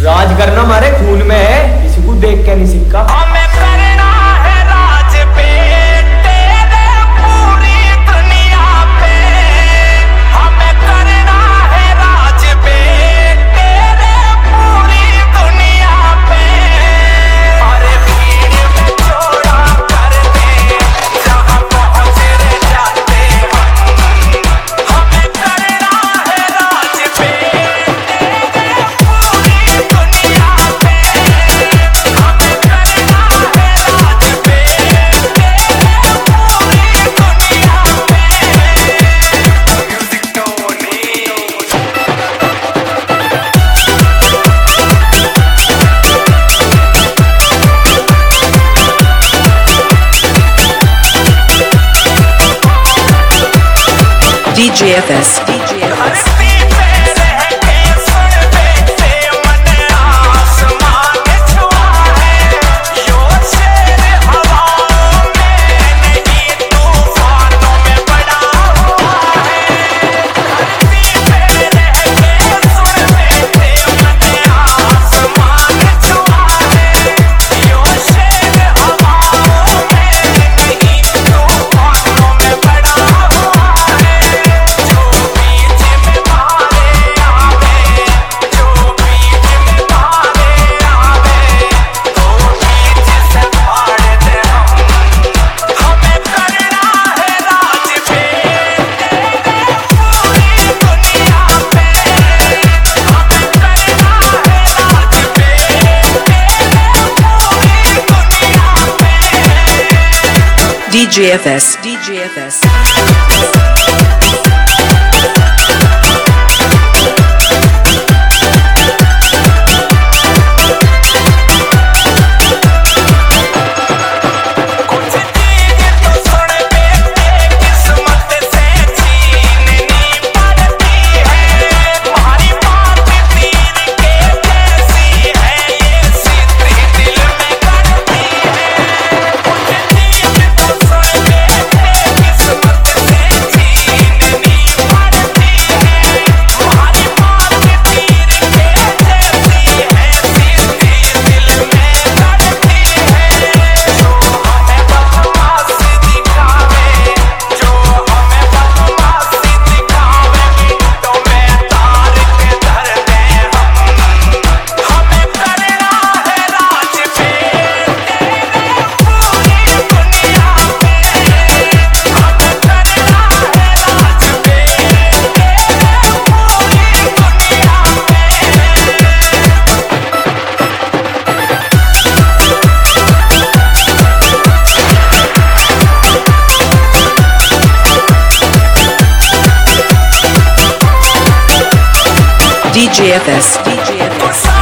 राज करना हमारे खून में है, किसी को देख के नहीं सीखा। हमें करना है राज पे तेरे पूरी दुनिया पे, हमें करना है राज पे तेरे पूरी दुनिया पे। अरे भीड़ में छोड़ा कर दे जहाँ पहुँच रे जाते हम, हमें करना है राज पे तेरे पूरी दुनिया पे, हमें करना है राज पे तेरे पूरी दुनिया पे। म्यूजिक टोनी DJFS. धरती पे रह के सुन बेटे मन आसमान छुआ है, यो शेर हवाओं में नहीं तूफानों में बड़ा हुआ है। धरती पे रह के सुन बेटे मन आसमान छुआ है, यो शेर हवाओं में नहीं तूफानों में बड़ा हुआ है। जो बीच में मारे आवे, जो बीच में मारे आवे, तो बीच से फाड़ दे हम, हमें करना है राज पे तेरे पूरी दुनिया पे, हमें करना है राज पे तेरे पूरी दुनिया पे। DJFS. कुछ चीज़ तो सुन बेटे किस्मत से छीननी पड़ती है, तुम्हारी बात तीर के जैसी है, ये सीधी दिल में गड़ती है। कुछ चीज़ तो सुन बेटे किस्मत से छीननी पड़ती है, तुम्हारी बात तीर के जैसी है, सीधी दिल में गड़ती है। जो हमें बदमाशी दिखावे, जो हमें बदमाशी दिखावे, मिनटों में तार के धर दे हम, हमें करना है राज पे तेरे पूरी दुनिया पे, हमें करना है राज पे तेरे पूरी दुनिया पे। DJFS. तो